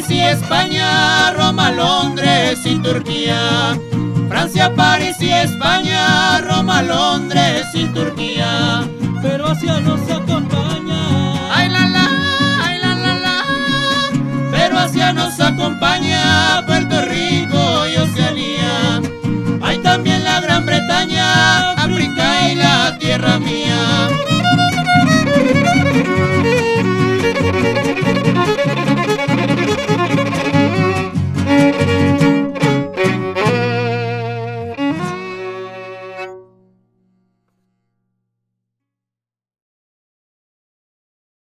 y España, Roma, Londres y Turquía. Francia, París y España, Roma, Londres y Turquía. Pero Asia nos acompaña. Ay la la, ay la la la. Pero Asia nos acompaña, Puerto Rico y Oceanía. Hay también la Gran Bretaña, África y la tierra mía.